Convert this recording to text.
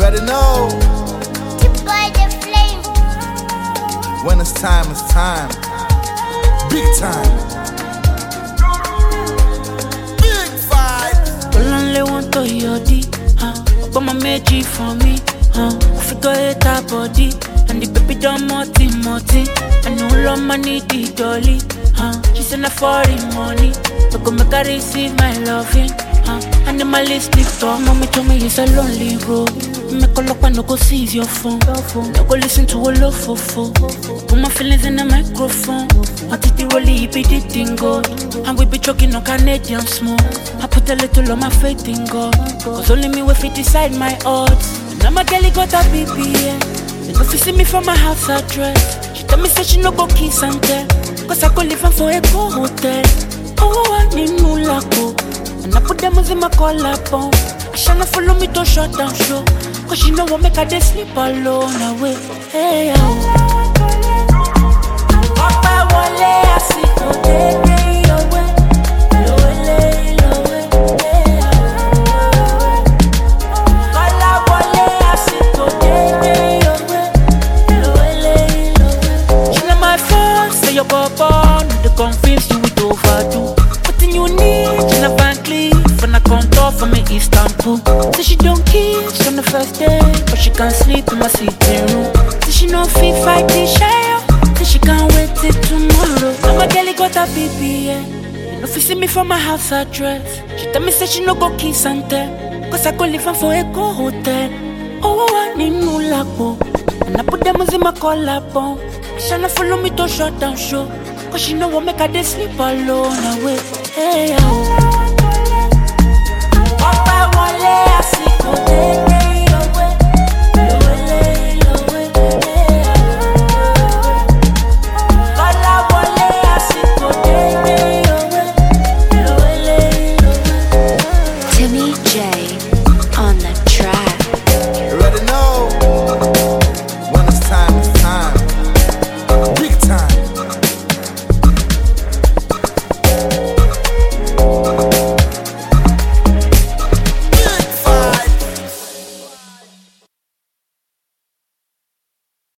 already know. By the flame. When it's time, it's time. Big time. Big fight. Only want to your D, but my magic for me, figure it out body, and the baby don't multi. I know love money the dolly, she said not for the money, but go make her receive my loving, animalistic talk. Mommy told me it's a lonely road. Make a look and no go seize your phone. No go listen to a love for. Put my feelings in the microphone. I did the rollie, be the thing God. And we be choking on Canadian smoke. I put a little on my faith in God. Cause only me will fit decide my odds. And now my girlie got a BBA. They go to see me from my house address. She tell me say she no go kiss and tell. Cause I go live for a go hotel. Oh, I need no lako. And I put them in my collar bone. I shall not follow me to shut down show. Cause she know what make her they sleep alone away. Hey, Papa wale asiko day away. Lowe. Kala wale asiko day away. Lowe. She not my phone, say your papa, no they confuse you with overdo. Nothing you need, she not Van Cleef, and I come talk for me Istanbul. Say she don't kiss on the first day, but she can't sleep in my sitting room. Say she no fit fight the share, say she can't wait till tomorrow. Now my girlie got a BBA, you know fi see me from my house address. She tell me say she no go kiss and tell, cause I go live for a go hotel. Oh, I need no labo, and I put them in my collar bone. She not follow me to shut down show, cause she know what make her they sleep alone away. Hey,